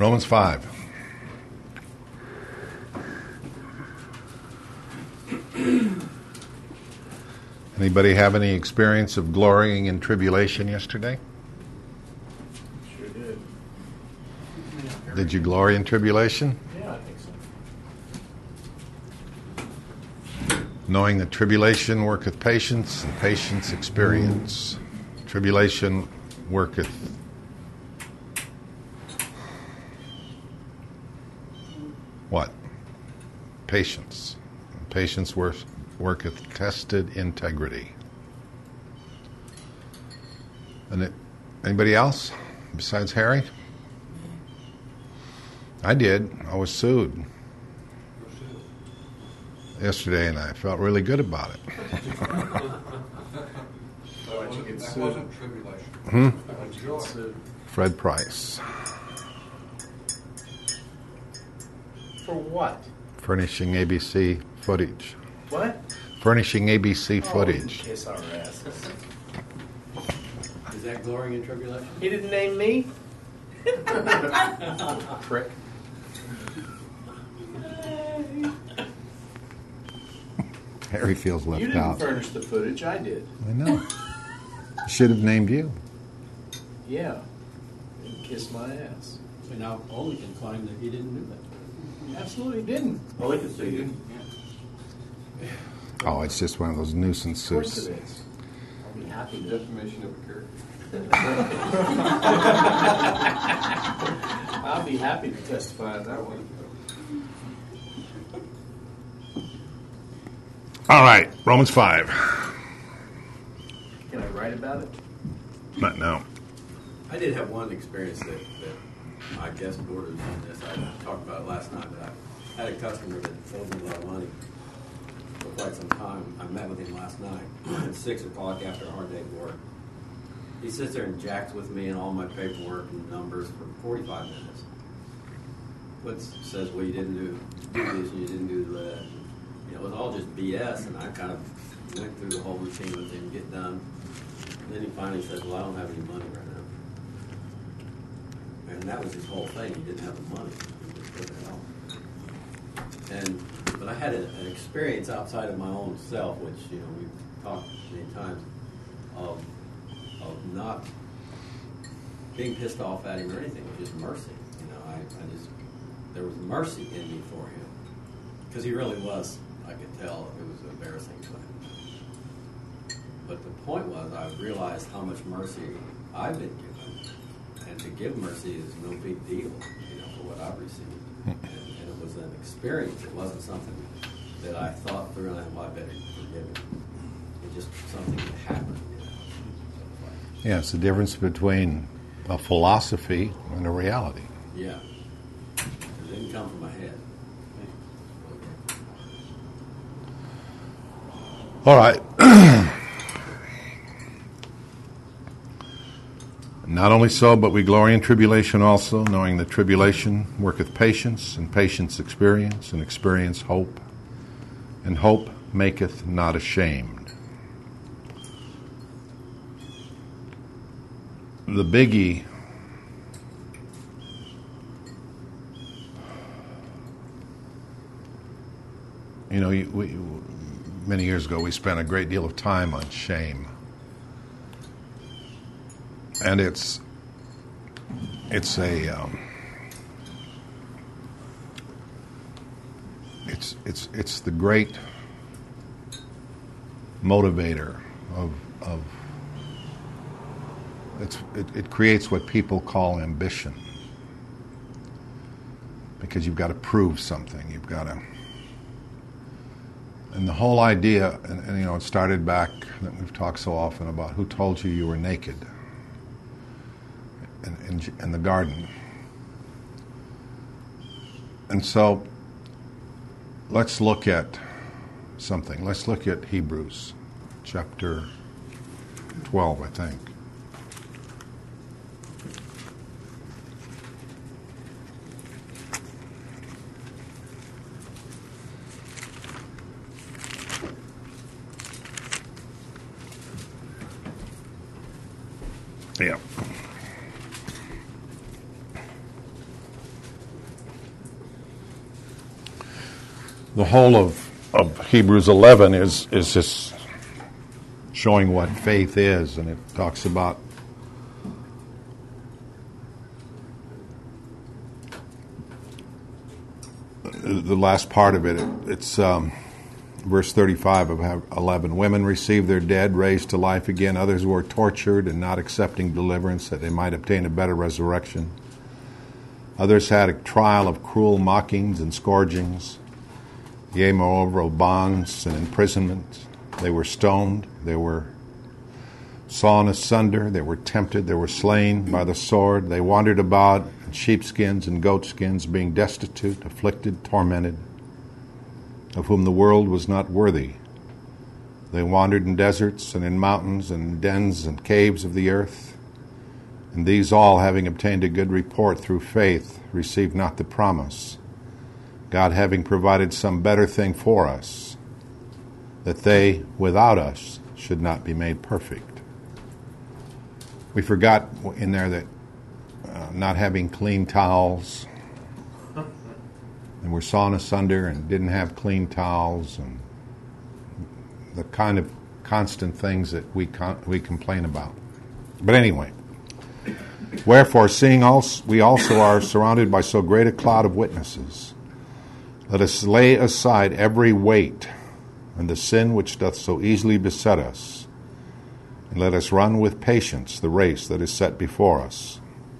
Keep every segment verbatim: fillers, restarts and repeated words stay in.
Romans five. Anybody have any experience of glorying in tribulation yesterday? Sure did. Did you glory in tribulation? Yeah, I think so. Knowing that tribulation worketh patience, and patience experience. Tribulation worketh what? Patience. And patience work, worketh tested integrity. And it, anybody else besides Harry? I did. I was sued yesterday, and I felt really good about it. Why'd you get That sued? wasn't tribulation. Hmm? Why'd you get sued? Fred Price, For what? furnishing A B C footage. What? Furnishing A B C Oh, footage. kiss our asses. Is that glorying in tribulation? He didn't name me? Prick. Harry feels left You didn't out. furnish the footage, I did. I know. Should have named you. Yeah. And kiss my ass. And now Ole can claim that he didn't do that. Absolutely didn't. Oh, we can see you. Oh, it's just one of those nuisance Of course suits. it is. I'll be happy to. Defamation of a character. I'll be happy to testify on that one. All right, Romans five. Can I write about it? Not now. I did have one experience that, that I guess borders on this. I talked about it last night, but I had a customer that owed me a lot of money for quite some time. I met with him last night at six o'clock after a hard day of work. He sits there and jacks with me and all my paperwork and numbers for forty-five minutes. But says, well, you didn't do, do this and you didn't do that. You know, it was all just B S, and I kind of went through the whole routine with him, get done. And then he finally says, well, I don't have any money right now. And that was his whole thing. He didn't have the money. He just put it out. And, but I had a, an experience outside of my own self, which, you know, we've talked many times, of, of not being pissed off at him or anything. It was just mercy. You know, I, I just, there was mercy in me for him. Because he really was, I could tell, it was embarrassing to him. But the point was, I realized how much mercy I've been given. And to give mercy is no big deal, you know, for what I've received. And, and it was an experience. It wasn't something that I thought through and I well, I better forgive it. It just something that happened. You know? Yeah, it's the difference between a philosophy and a reality. Yeah. It didn't come from my head. All right. Not only so, but we glory in tribulation also, knowing that tribulation worketh patience, and patience experience, and experience hope, and hope maketh not ashamed. The biggie you know, we, many years ago we spent a great deal of time on shame. And it's it's a um, it's it's it's the great motivator of of it's it, it creates what people call ambition, because you've got to prove something. You've got to, and the whole idea, and, and you know, it started back that we've talked so often about who told you you were naked. In, in, in the garden. And so let's look at something. Let's look at Hebrews chapter twelve, I think. Yeah. The whole of, of Hebrews eleven is, is just showing what faith is, and it talks about the last part of it. it it's um, verse thirty-five of eleven. Women received their dead, raised to life again. Others were tortured and not accepting deliverance that they might obtain a better resurrection. Others had a trial of cruel mockings and scourgings, yea, moreover, of bonds and imprisonment. They were stoned, they were sawn asunder, they were tempted, they were slain by the sword. They wandered about in sheepskins and goatskins, being destitute, afflicted, tormented, of whom the world was not worthy. They wandered in deserts and in mountains and in dens and caves of the earth. And these all, having obtained a good report through faith, received not the promise, God having provided some better thing for us, that they, without us, should not be made perfect. We forgot in there that uh, not having clean towels, and we're sawn asunder and didn't have clean towels, and the kind of constant things that we con- we complain about. But anyway, wherefore, seeing also, we also are surrounded by so great a cloud of witnesses, let us lay aside every weight and the sin which doth so easily beset us, and let us run with patience the race that is set before us,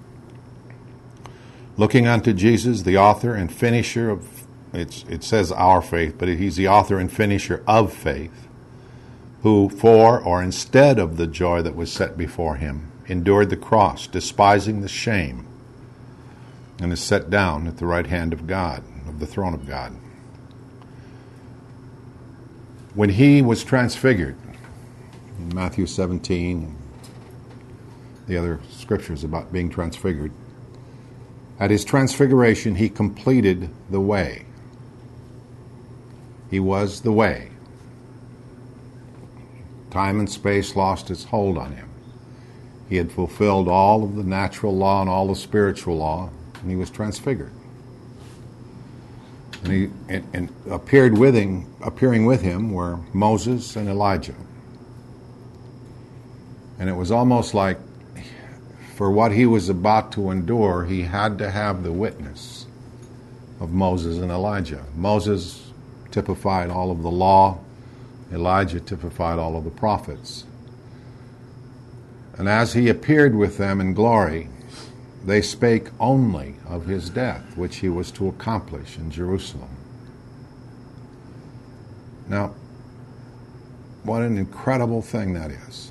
looking unto Jesus, the author and finisher of, it's, it says our faith, but he's the author and finisher of faith, who for or instead of the joy that was set before him endured the cross, despising the shame, and is set down at the right hand of God, of the throne of God. When he was transfigured, in Matthew seventeen, the other scriptures about being transfigured, at his transfiguration he completed the way. He was the way. Time and space lost its hold on him. He had fulfilled all of the natural law and all the spiritual law, and he was transfigured. And he and, and appeared with him, appearing with him were Moses and Elijah. And it was almost like, for what he was about to endure, he had to have the witness of Moses and Elijah. Moses typified all of the law. Elijah typified all of the prophets. And as he appeared with them in glory, they spake only of his death, which he was to accomplish in Jerusalem. Now, what an incredible thing that is.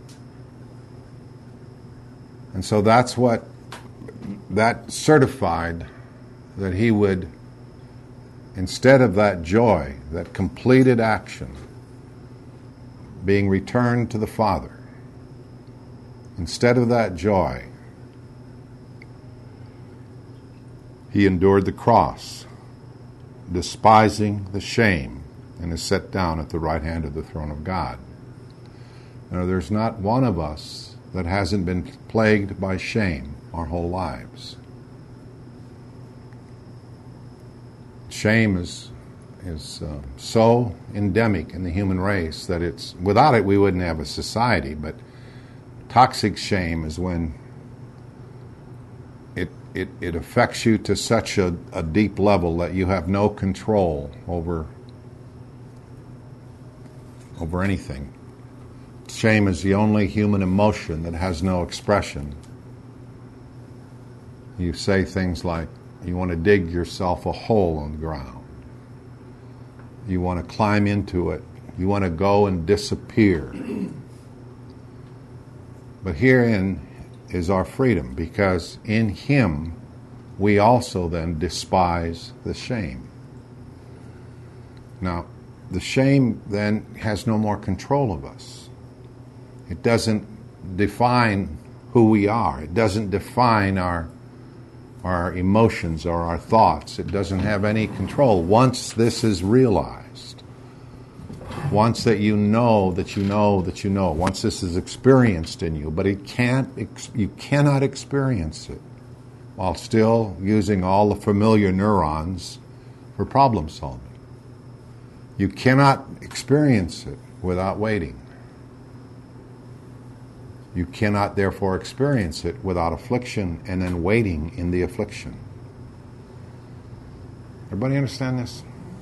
And so that's what, that certified that he would, instead of that joy, that completed action, being returned to the Father, instead of that joy, he endured the cross, despising the shame, and is set down at the right hand of the throne of God. Now, there's not one of us that hasn't been plagued by shame our whole lives. Shame is is uh, so endemic in the human race that it's, without it we wouldn't have a society, but toxic shame is when it it, it affects you to such a, a deep level that you have no control over over anything. Shame is the only human emotion that has no expression. You say things like, you want to dig yourself a hole on the ground. You want to climb into it. You want to go and disappear. But herein is our freedom, because in him we also then despise the shame. Now, the shame then has no more control of us. It doesn't define who we are. It doesn't define our our emotions or our thoughts. It doesn't have any control. Once this is realized, once that you know that you know that you know, once this is experienced in you, but it can't, you cannot experience it while still using all the familiar neurons for problem solving. You cannot experience it without waiting. You cannot therefore experience it without affliction and then waiting in the affliction. Everybody understand this?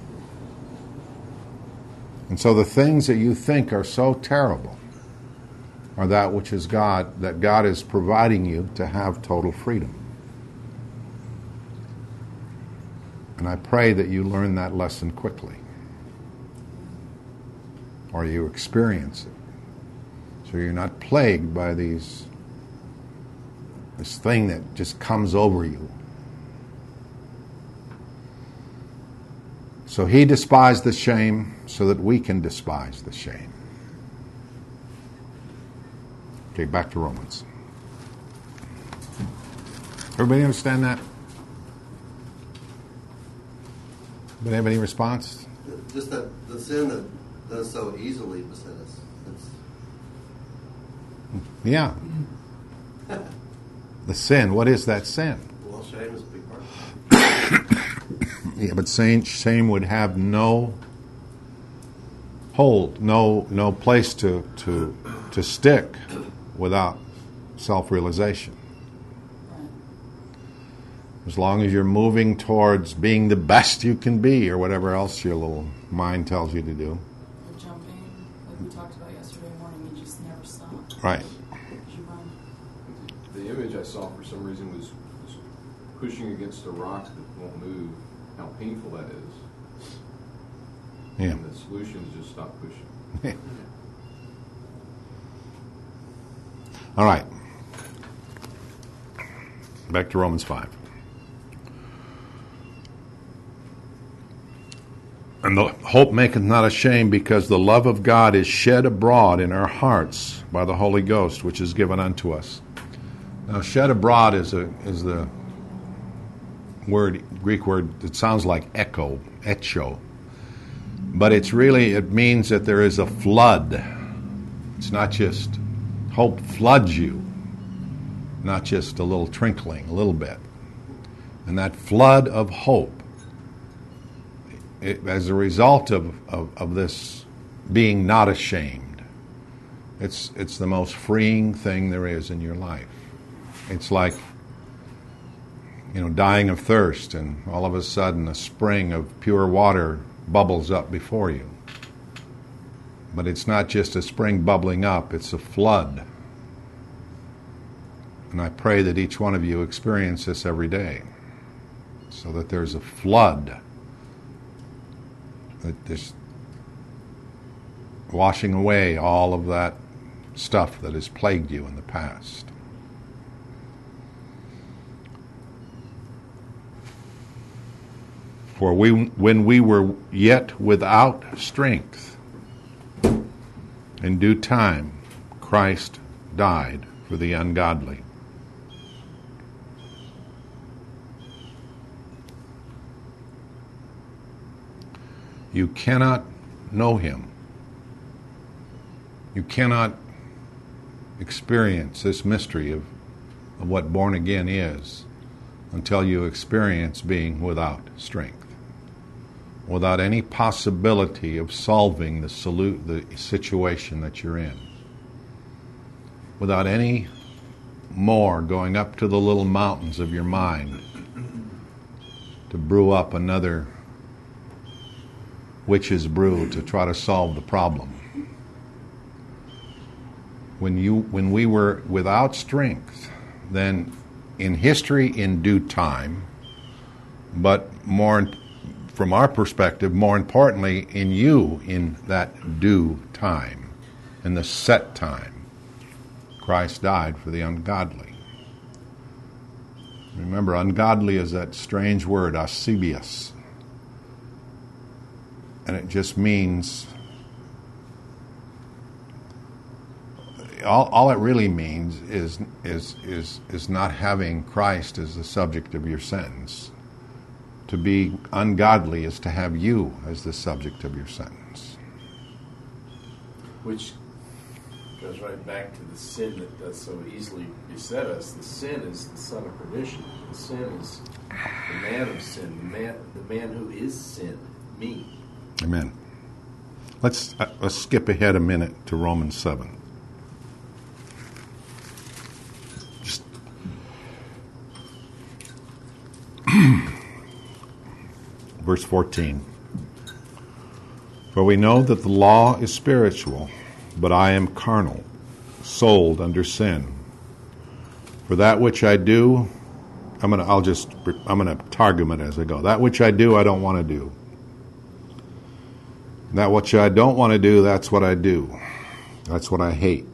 And so the things that you think are so terrible are that which is God, that God is providing you to have total freedom. And I pray that you learn that lesson quickly, or you experience it, so you're not plagued by these this thing that just comes over you. So he despised the shame so that we can despise the shame. Okay, back to Romans. Everybody understand that? Anybody have any response? Just that the sin that does so easily beset us. It's... Yeah. The sin. What is that sin? Well, shame is a big part of it. Yeah, but shame, shame would have no hold, no no place to to to stick without self-realization. As long as you're moving towards being the best you can be, or whatever else your little mind tells you to do. Or jumping, like we talked about yesterday morning, you just never stop. Right. You run. The image I saw for some reason was, was pushing against a rock that won't move, how painful that is. Yeah. And the solution is just stop pushing. All right. Back to Romans five. And the hope maketh not ashamed, because the love of God is shed abroad in our hearts by the Holy Ghost, which is given unto us. Now, shed abroad is a is the word, Greek word, it sounds like echo, echo. But it's really, it means that there is a flood. It's not just hope floods you, not just a little trinkling, a little bit. And that flood of hope, it, as a result of, of, of this being not ashamed, it's it's the most freeing thing there is in your life. It's like, you know, dying of thirst, and all of a sudden a spring of pure water bubbles up before you. But it's not just a spring bubbling up, it's a flood. And I pray that each one of you experience this every day, so that there's a flood that is washing away all of that stuff that has plagued you in the past. For we, when we were yet without strength, in due time, Christ died for the ungodly. You cannot know him. You cannot experience this mystery of, of what born again is until you experience being without strength, without any possibility of solving the, solu- the situation that you're in, without any more going up to the little mountains of your mind to brew up another witch's brew to try to solve the problem. When you, when we were without strength, then in history, in due time, but more from our perspective, more importantly, in you, in that due time, in the set time, Christ died for the ungodly. Remember, ungodly is that strange word, asebios. And it just means, all, all it really means is, is, is, is not having Christ as the subject of your sentence. To be ungodly is to have you as the subject of your sentence. Which goes right back to the sin that does so easily beset us. The sin is the son of perdition. The sin is the man of sin, the man, the man who is sin, me. Amen. Let's, uh, let's skip ahead a minute to Romans seven. Just verse fourteen. For we know that the law is spiritual, but I am carnal, sold under sin. For that which I do, I'm gonna, I'll just, I'm gonna targum it as I go. That which I do, I don't want to do. That which I don't want to do, that's what I do. That's what I hate.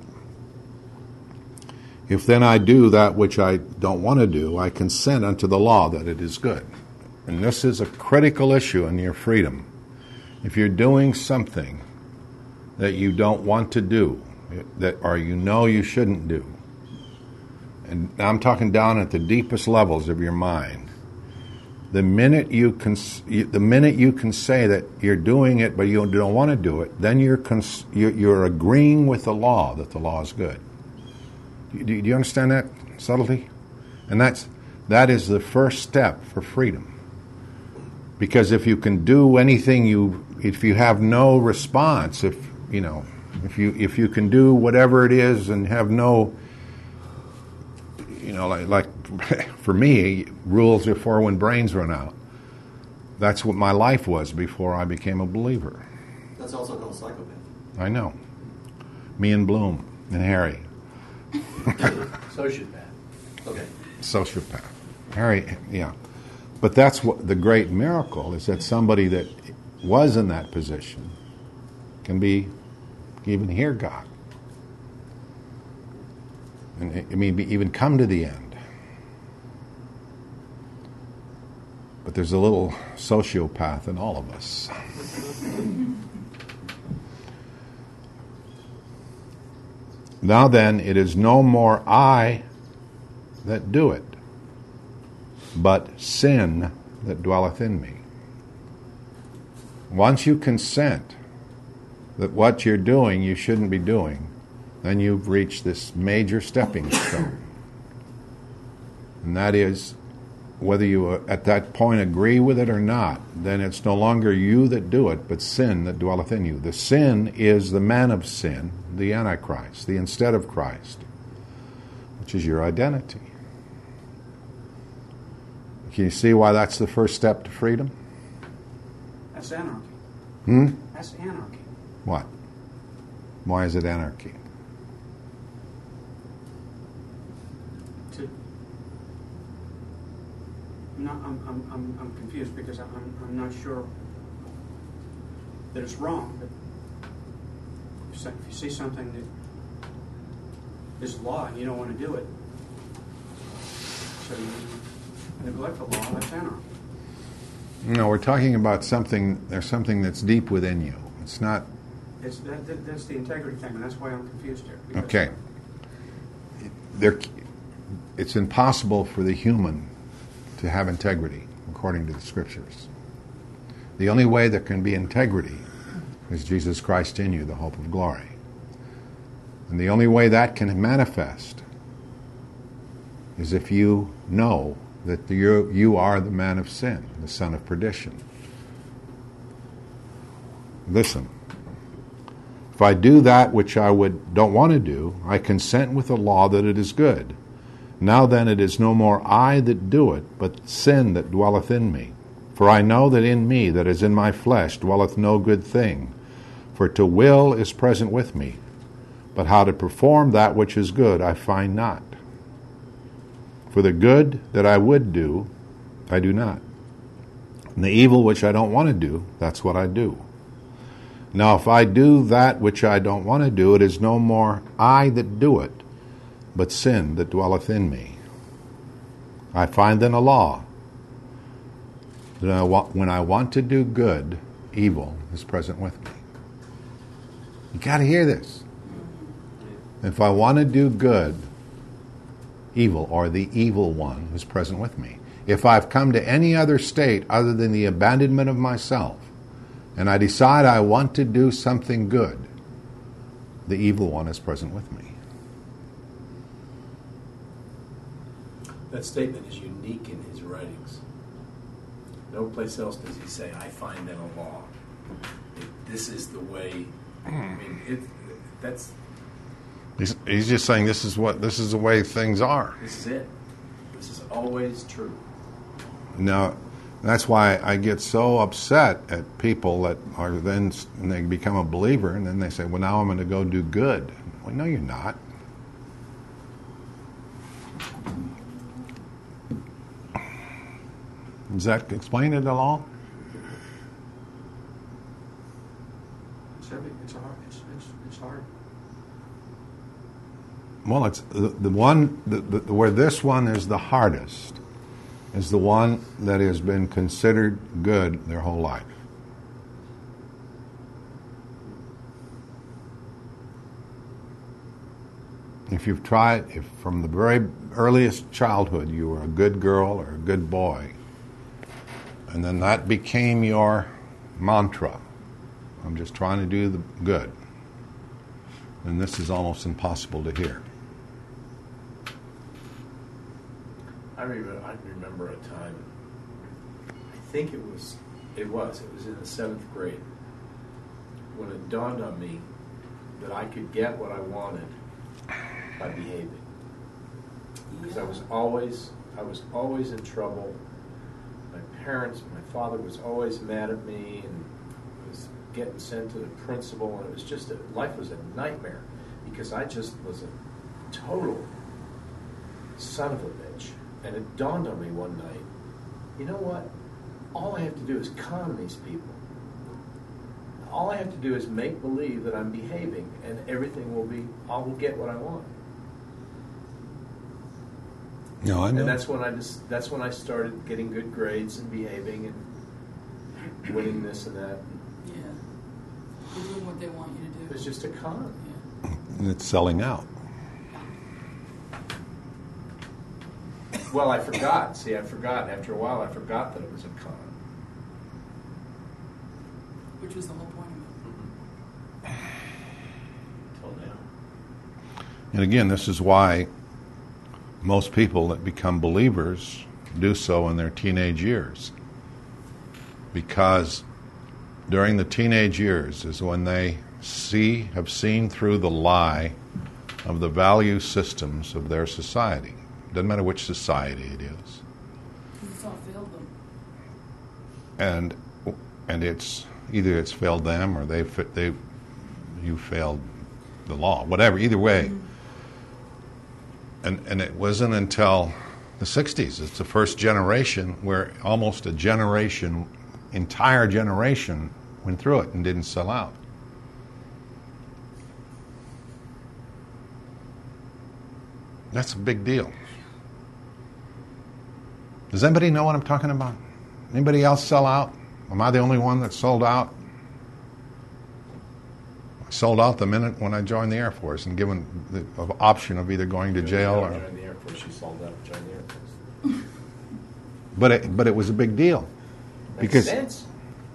If then I do that which I don't want to do, I consent unto the law that it is good. And this is a critical issue in your freedom. If you're doing something that you don't want to do, that or you know you shouldn't do, and I'm talking down at the deepest levels of your mind, the minute you can, the minute you can say that you're doing it but you don't want to do it, then you're cons, you're, you're agreeing with the law that the law is good. Do, do you understand that subtlety? And that's that is the first step for freedom. Because if you can do anything you, if you have no response, if you know, if you if you can do whatever it is and have no, you know, like like for me, rules are for when brains run out. That's what my life was before I became a believer. That's also called psychopath. I know. Me and Bloom and Harry. Sociopath. Okay. Sociopath. Harry, yeah. But that's what the great miracle is, that somebody that was in that position can be, even hear God. And I mean, even come to the end. But there's a little sociopath in all of us. Now then, it is no more I that do it, but sin that dwelleth in me. Once you consent that what you're doing you shouldn't be doing, then you've reached this major stepping stone. And that is, whether you uh, at that point agree with it or not, then it's no longer you that do it, but sin that dwelleth in you. The sin is the man of sin, the Antichrist, the instead of Christ, which is your identity. Can you see why that's the first step to freedom? That's anarchy. Hmm? That's anarchy. What? Why is it anarchy? To, I'm, not, I'm, I'm, I'm, I'm confused because I'm, I'm not sure that it's wrong. But if you see something that is law and you don't want to do it, so you neglect the law, that's anarchy. No, we're talking about something, there's something that's deep within you. It's not... It's, that, that, that's the integrity thing, and that's why I'm confused here. Because Okay. There, it's impossible for the human to have integrity, according to the Scriptures. The only way there can be integrity is Jesus Christ in you, the hope of glory. And the only way that can manifest is if you know that you you are the man of sin, the son of perdition. Listen. If I do that which I would don't want to do, I consent with the law that it is good. Now then it is no more I that do it, but sin that dwelleth in me. For I know that in me, that is in my flesh, dwelleth no good thing. For to will is present with me, but how to perform that which is good I find not. For the good that I would do, I do not. And the evil which I don't want to do, that's what I do. Now if I do that which I don't want to do, it is no more I that do it, but sin that dwelleth in me. I find then a law, that I want, when I want to do good, evil is present with me. You got to hear this. If I want to do good, evil, or the evil one, is present with me. If I've come to any other state other than the abandonment of myself, and I decide I want to do something good, the evil one is present with me. That statement is unique in his writings. No place else does he say, I find in a law. It, this is the way. I mean, it, that's He's, he's just saying this is what this is the way things are. this is it. This is always true. Now, that's why I get so upset at people that are then and they become a believer, and then they say, "Well, now I'm going to go do good." Well, no, you're not. Does that explain it at all? It's heavy. It's hard. It's, it's, it's hard. Well, it's the, the one the, the, where this one is the hardest is the one that has been considered good their whole life. If you've tried, if from the very earliest childhood you were a good girl or a good boy, and then that became your mantra, I'm just trying to do the good, then this is almost impossible to hear. I remember, I remember a time, I think it was, it was, it was in the seventh grade, when it dawned on me that I could get what I wanted by behaving. Because I was always, I was always in trouble. My parents, my father was always mad at me and was getting sent to the principal, and it was just, a, life was a nightmare because I just was a total son of a bitch. And it dawned on me one night, you know what? All I have to do is con these people. All I have to do is make believe that I'm behaving, and everything will be, I will get what I want. No, I know. And that's when I just, that's when I started getting good grades and behaving and winning this and that. Yeah. You're doing what they want you to do. It was just a con. Yeah. And it's selling out. Well, I forgot. See, I forgot. After a while, I forgot that it was a con. Which was the whole point of it. Till now. And again, this is why most people that become believers do so in their teenage years. Because during the teenage years is when they see, have seen through the lie of the value systems of their society. Doesn't matter which society it is. Because it's all failed them. And and it's either it's failed them or they they you failed the law, whatever. Either way. Mm-hmm. And and it wasn't until the sixties. It's the first generation where almost a generation, entire generation, went through it and didn't sell out. That's a big deal. Does anybody know what I'm talking about? Anybody else sell out? Am I the only one that sold out? I sold out the minute when I joined the Air Force and given the option of either going to jail or... Join the Air Force. She sold out. Join the Air Force. But it, but it was a big deal. Makes Because sense.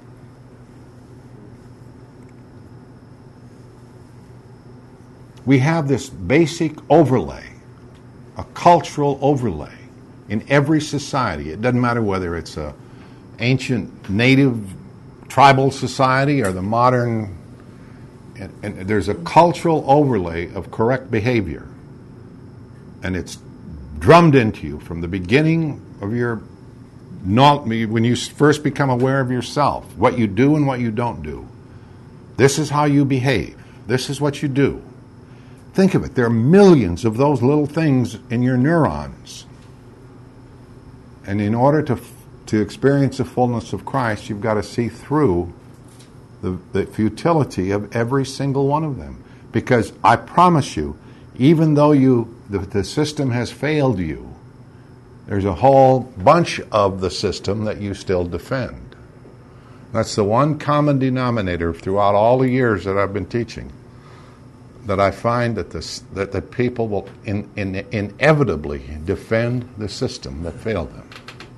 we have this basic overlay, a cultural overlay in every society. It doesn't matter whether it's a ancient native tribal society or the modern, and, and there's a cultural overlay of correct behavior. And it's drummed into you from the beginning of your, not, when you first become aware of yourself, what you do and what you don't do. This is how you behave. This is what you do. Think of it. There are millions of those little things in your neurons. And in order to to experience the fullness of Christ, you've got to see through the, the futility of every single one of them. Because I promise you, even though you the, the system has failed you, there's a whole bunch of the system that you still defend. That's the one common denominator throughout all the years that I've been teaching, that I find that this that, that people will in, in, inevitably defend the system that failed them.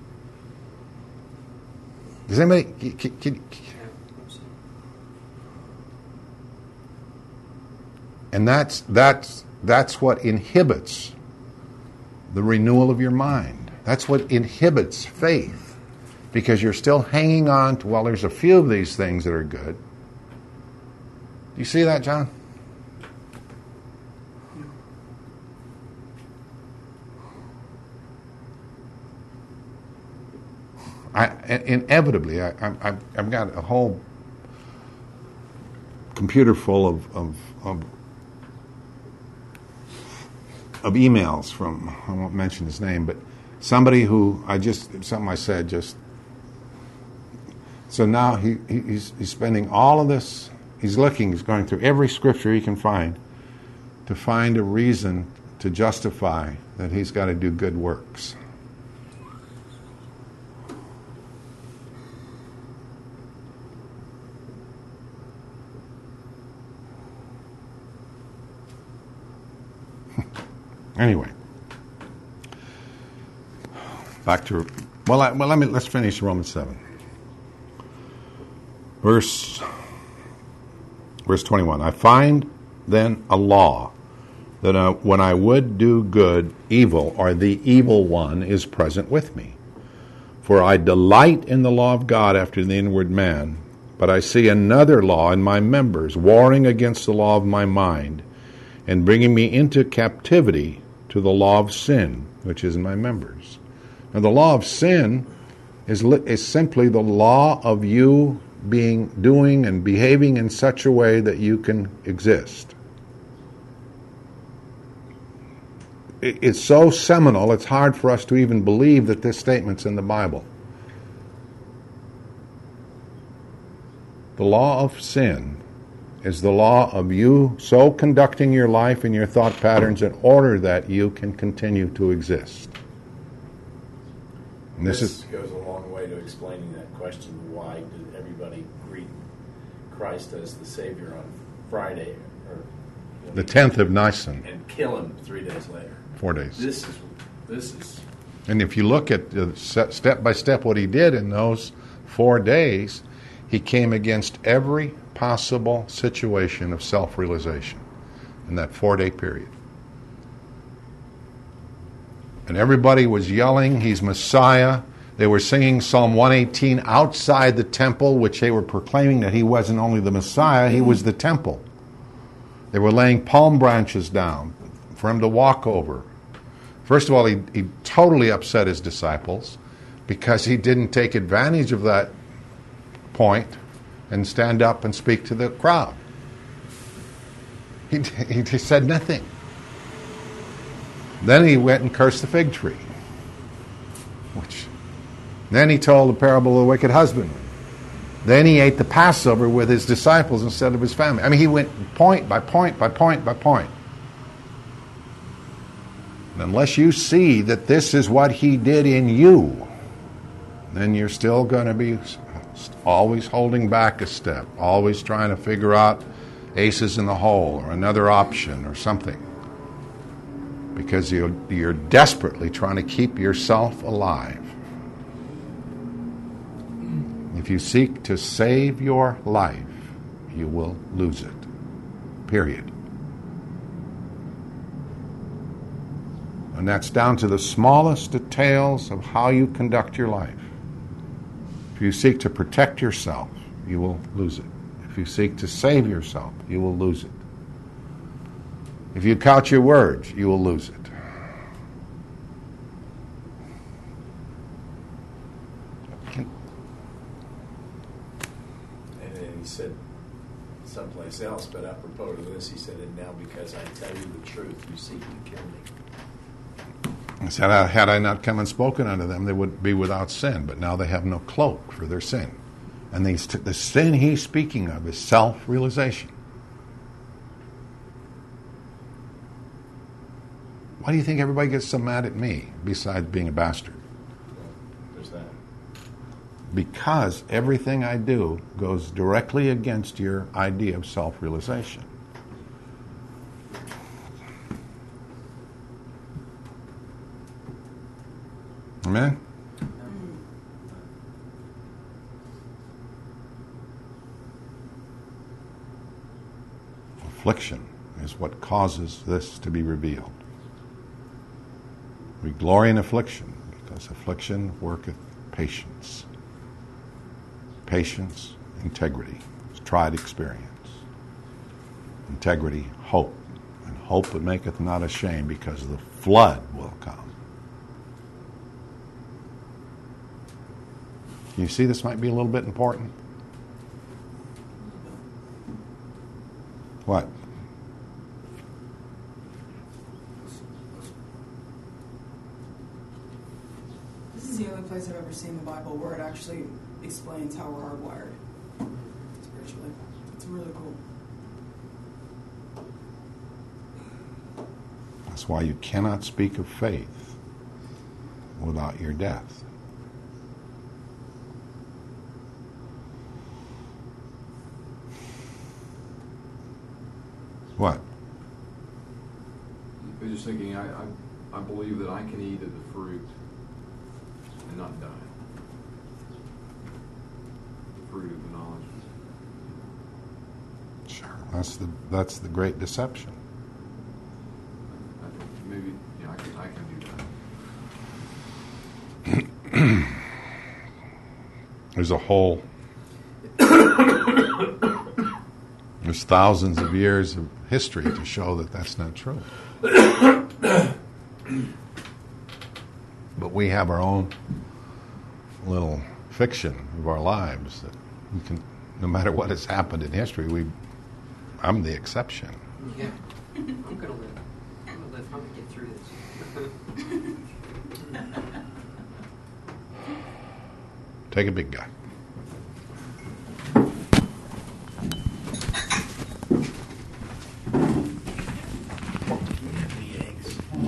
Does anybody... Can, can, and that's that's that's what inhibits the renewal of your mind. That's what inhibits faith, because you're still hanging on to, well, there's a few of these things that are good, You see that, John? I, inevitably, I, I, I've got a whole computer full of, of, of, of emails from, I won't mention his name, but somebody who I just, something I said just, so now he, he's, he's spending all of this, he's looking, he's going through every scripture he can find to find a reason to justify that he's got to do good works. Anyway, back to well, I, well. Let me let's finish Romans seven, verse verse twenty-one. I find then a law that uh, when I would do good, evil or the evil one is present with me. For I delight in the law of God after the inward man, but I see another law in my members, warring against the law of my mind, and bringing me into captivity to the law of sin, which is in my members. Now, the law of sin is, li- is simply the law of you being, doing and behaving in such a way that you can exist. It, it's so seminal, it's hard for us to even believe that this statement's in the Bible. The law of sin is the law of you so conducting your life and your thought patterns in order that you can continue to exist. And this, this is, goes a long way to explaining that question, why did everybody greet Christ as the Savior on Friday, or you know, the tenth of Nisan, and kill him three days later? Four days. This is, this is... And if you look at uh, step by step what he did in those four days, he came against every possible situation of self-realization in that four-day period. And everybody was yelling, he's Messiah. They were singing Psalm one eighteen outside the temple, which they were proclaiming that he wasn't only the Messiah, he was the temple. They were laying palm branches down for him to walk over. First of all, he, he totally upset his disciples because he didn't take advantage of that point and stand up and speak to the crowd. He, he said nothing. Then he went and cursed the fig tree. Which, then he told the parable of the wicked husbandman. Then he ate the Passover with his disciples instead of his family. I mean, he went point by point by point by point. And unless you see that this is what he did in you, then you're still going to be always holding back a step, always trying to figure out aces in the hole or another option or something, because you're, you're desperately trying to keep yourself alive. If you seek to save your life, you will lose it. Period. And that's down to the smallest details of how you conduct your life. If you seek to protect yourself, you will lose it. If you seek to save yourself, you will lose it. If you couch your words, you will lose it. And then he said someplace else, but apropos to this, he said, and now because I tell you the truth, you seek to kill me. He said, had I not come and spoken unto them, they would be without sin. But now they have no cloak for their sin. And these, the sin he's speaking of is self-realization. Why do you think everybody gets so mad at me, besides being a bastard? There's that. Because everything I do goes directly against your idea of self-realization. Amen? Affliction is what causes this to be revealed. We glory in affliction because affliction worketh patience. Patience, integrity, tried experience. integrity, hope. And hope it maketh not ashamed, because the flood will come. You see, this might be a little bit important. What? This is the only place I've ever seen the Bible where it actually explains how we're hardwired spiritually. It's really cool. That's why you cannot speak of faith without your death. What? I was just thinking, I, I, I believe that I can eat of the fruit and not die. The fruit of the knowledge. Sure. That's the that's the great deception. I think maybe, yeah, I can, I can do that. There's a whole there's thousands of years of history to show that that's not true. But we have our own little fiction of our lives that we can, no matter what has happened in history, we I'm the exception. Yeah. I'm gonna live. I'm gonna live. I'm gonna get through this. Take a big guy.